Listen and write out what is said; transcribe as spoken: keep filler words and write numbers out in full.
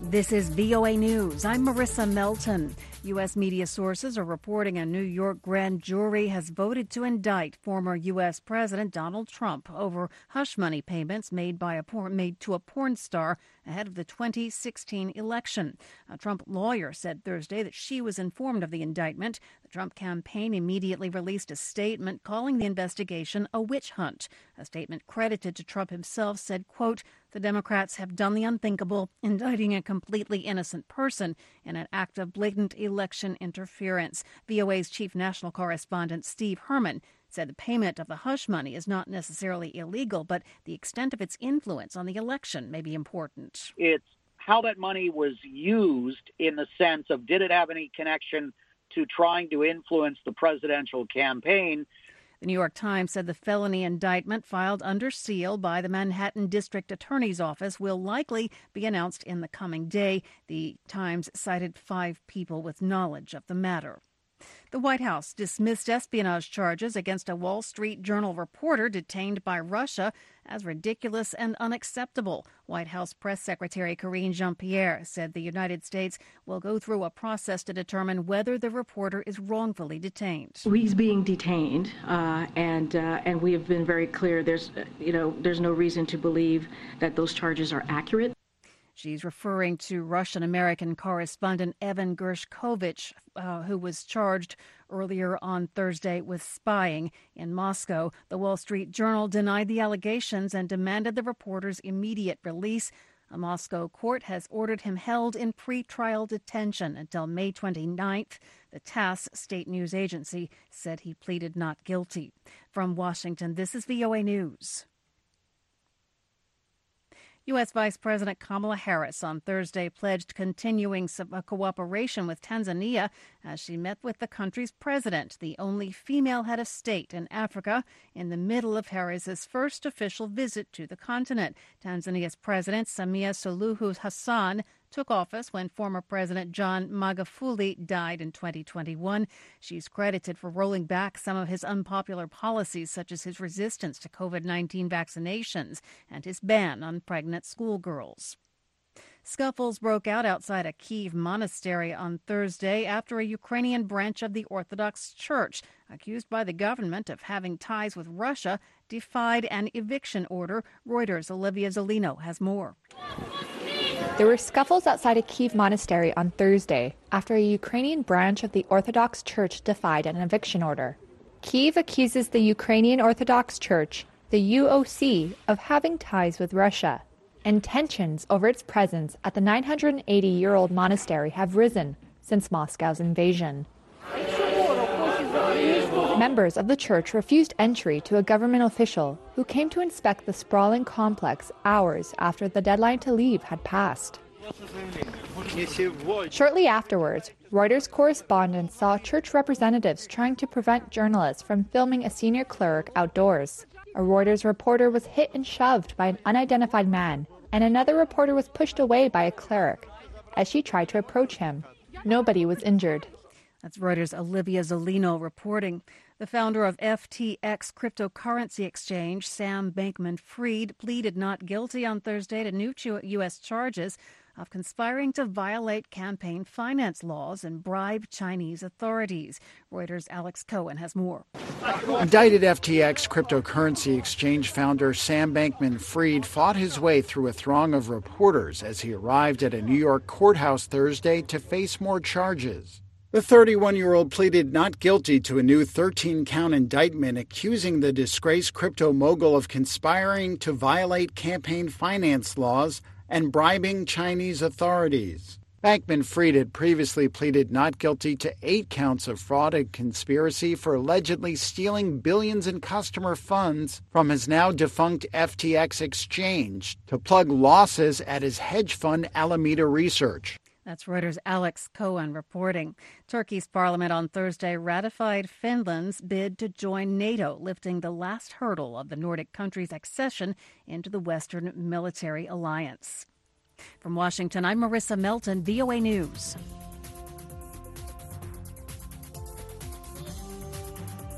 This is V O A News. I'm Marissa Melton. U S media sources are reporting a New York grand jury has voted to indict former U S President Donald Trump over hush money payments made by a porn, made to a porn star ahead of the twenty sixteen election. A Trump lawyer said Thursday that she was informed of the indictment. The Trump campaign immediately released a statement calling the investigation a witch hunt. A statement credited to Trump himself said, quote, "The Democrats have done the unthinkable, indicting a completely innocent person in an act of blatant election interference." V O A's chief national correspondent Steve Herman said the payment of the hush money is not necessarily illegal, but the extent of its influence on the election may be important. It's how that money was used in the sense of, did it have any connection to trying to influence the presidential campaign? The New York Times said the felony indictment filed under seal by the Manhattan District Attorney's Office will likely be announced in the coming day. The Times cited five people with knowledge of the matter. The White House dismissed espionage charges against a Wall Street Journal reporter detained by Russia as ridiculous and unacceptable. White House Press Secretary Karine Jean-Pierre said the United States will go through a process to determine whether the reporter is wrongfully detained. He's being detained, uh, and uh, and we have been very clear. There's, uh, you know, there's no reason to believe that those charges are accurate. She's referring to Russian-American correspondent Evan Gershkovich, uh, who was charged earlier on Thursday with spying in Moscow. The Wall Street Journal denied the allegations and demanded the reporter's immediate release. A Moscow court has ordered him held in pretrial detention until May twenty-ninth. The TASS state news agency said he pleaded not guilty. From Washington, this is V O A News. U S. Vice President Kamala Harris on Thursday pledged continuing cooperation with Tanzania as she met with the country's president, the only female head of state in Africa, in the middle of Harris's first official visit to the continent. Tanzania's President Samia Suluhu Hassan took office when former President John Magufuli died in twenty twenty-one. She's credited for rolling back some of his unpopular policies, such as his resistance to COVID nineteen vaccinations and his ban on pregnant schoolgirls. Scuffles broke out outside a Kyiv monastery on Thursday after a Ukrainian branch of the Orthodox Church, accused by the government of having ties with Russia, defied an eviction order. Reuters' Olivia Zolino has more. There were scuffles outside a Kyiv monastery on Thursday after a Ukrainian branch of the Orthodox Church defied an eviction order. Kyiv accuses the Ukrainian Orthodox Church, the U O C, of having ties with Russia, and tensions over its presence at the nine hundred eighty-year-old monastery have risen since Moscow's invasion. Members of the church refused entry to a government official who came to inspect the sprawling complex hours after the deadline to leave had passed. Shortly afterwards, Reuters correspondents saw church representatives trying to prevent journalists from filming a senior cleric outdoors. A Reuters reporter was hit and shoved by an unidentified man, and another reporter was pushed away by a cleric as she tried to approach him. Nobody was injured. That's Reuters' Olivia Zolino reporting. The founder of F T X cryptocurrency exchange, Sam Bankman-Fried, pleaded not guilty on Thursday to new U S charges of conspiring to violate campaign finance laws and bribe Chinese authorities. Reuters' Alex Cohen has more. Indicted F T X cryptocurrency exchange founder Sam Bankman-Fried fought his way through a throng of reporters as he arrived at a New York courthouse Thursday to face more charges. The thirty-one-year-old pleaded not guilty to a new thirteen-count indictment accusing the disgraced crypto mogul of conspiring to violate campaign finance laws and bribing Chinese authorities. Bankman-Fried had previously pleaded not guilty to eight counts of fraud and conspiracy for allegedly stealing billions in customer funds from his now-defunct F T X exchange to plug losses at his hedge fund Alameda Research. That's Reuters' Alex Cohen reporting. Turkey's parliament on Thursday ratified Finland's bid to join NATO, lifting the last hurdle of the Nordic country's accession into the Western Military Alliance. From Washington, I'm Marissa Melton, V O A News.